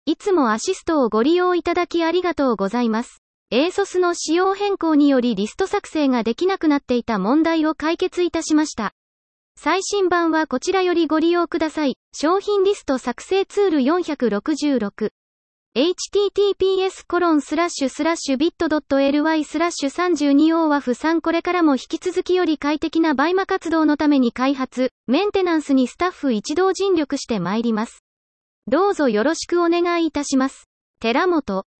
いつもアシストをご利用いただきありがとうございます。ASOS の仕様変更によりリスト作成ができなくなっていた問題を解決いたしました。最新版はこちらよりご利用ください。商品リスト作成ツール466。https://bit.ly/32OWAF3 これからも引き続きより快適なバイマ活動のために開発、メンテナンスにスタッフ一同尽力してまいります。どうぞよろしくお願いいたします。寺本